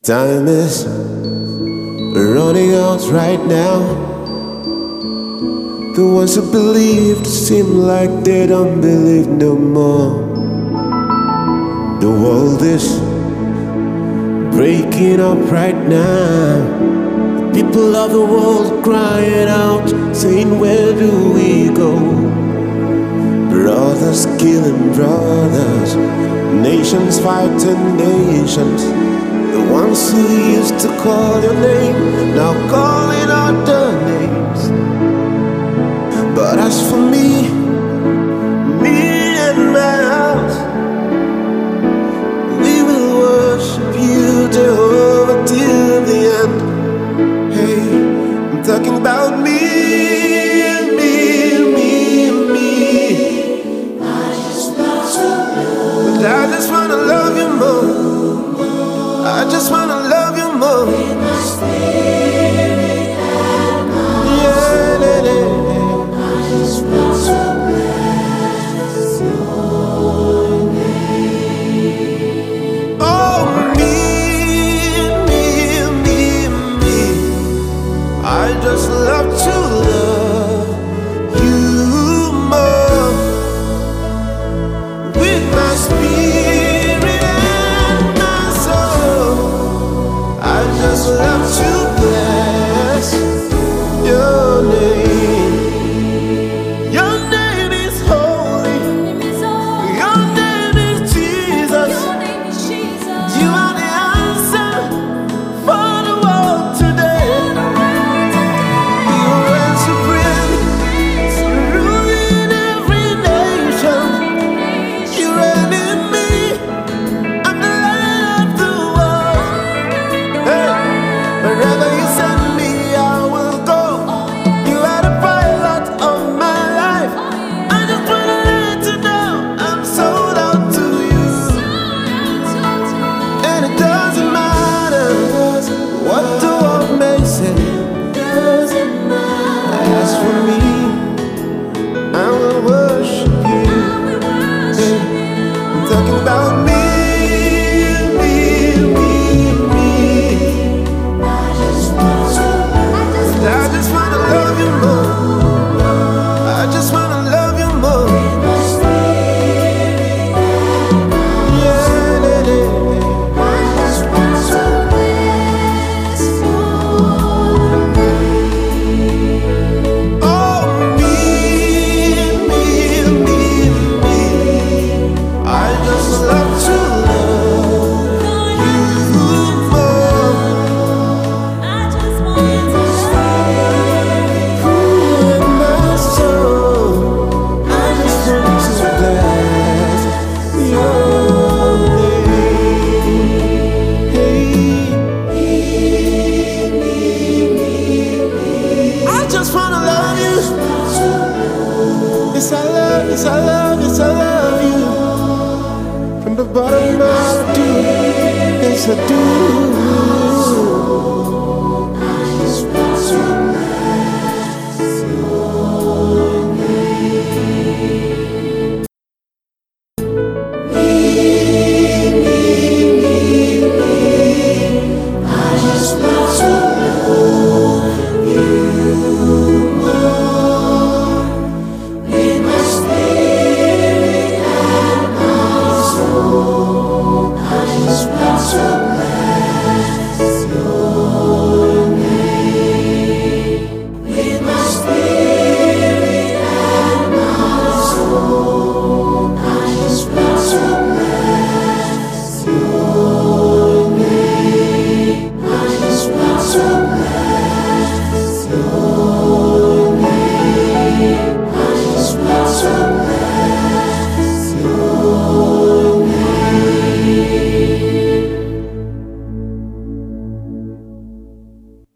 Time is running out right now. The ones who believed seem like they don't believe no more. The world is breaking up right now. The people of the world crying out, saying, where do we go? Brothers killing brothers, nations fighting nations. The ones who used to call your name, now calling out the names. But as for me and my house, we will worship you, Jehovah, till the end. Hey, I'm talking about me. I just wanna love you more. I just wanna love you more. With my spirit and my soul. I just want to bless your name. Oh, me. I just love to love you more. With my spirit and my soul, I just love to bless your name. Your name is holy. Your name is Jesus. You are the answer for the world today. You reign supreme, ruling every nation. You reign in me. I'm the light of the world. Hey, wherever you send me, I will go. You are the pilot of my life. I just wanna let you know I'm sold out to you. And it doesn't matter what the world may say. As for me, I will worship you. Hey, I'm talking about me. I just wanna love you more. I just wanna love you more. Oh, me. I just love to love you more. With my soul, I just want to bless your name. I just wanna love you. Yes, I love, yes, I love, yes, I love you. From the bottom of my heart, yes, I do.